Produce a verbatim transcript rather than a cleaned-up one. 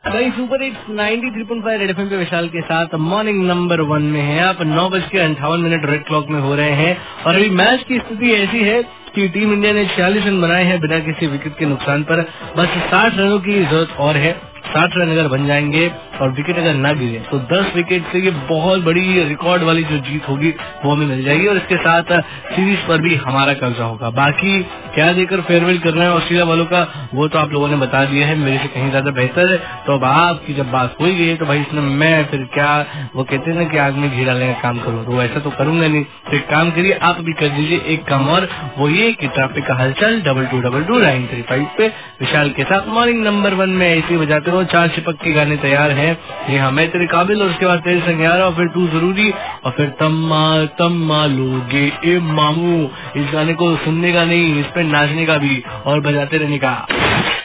Super hits ninety three point five Red FM पे विशाल के साथ मॉर्निंग नंबर वन में है आप। नौ बज के अंठावन मिनट रेड क्लॉक में हो रहे हैं और अभी मैच की स्थिति ऐसी है कि टीम इंडिया ने छियालीस रन बनाए हैं बिना किसी विकेट के नुकसान पर। बस साठ रनों की जरूरत और है। साठ रन अगर बन जाएंगे और विकेट अगर ना गिरे तो दस विकेट से ये बहुत बड़ी रिकॉर्ड वाली जो जीत होगी वो हमें मिल जाएगी और इसके साथ सीरीज पर भी हमारा कब्जा होगा। बाकी क्या देकर फेयरवेल करना है ऑस्ट्रेलिया वालों का वो तो आप लोगों ने बता दिया है, मेरे से कहीं ज्यादा बेहतर है। तो अब आपकी जब बात हो गई है तो भाई इसमें मैं फिर क्या, वो कहते हैं ना कि आग में घी डालने का काम करूँ, तो वैसा तो करूंगा नहीं। तो एक काम करिए, आप भी कर दीजिए एक काम और, वो ये कि ट्रैफिक का हलचल double two double two nine three five पे विशाल के साथ मॉर्निंग नंबर वन में ऐसे बजाते रहो। चार चिपक के गाने तैयार है, ये हाँ मैं तेरे काबिल और उसके बाद तेरे संग यारा और फिर तू जरूरी और फिर तम्मा तम्मा लोगे ए मामू। इस गाने को सुनने का नहीं, इस पे नाचने का भी और बजाते रहने का।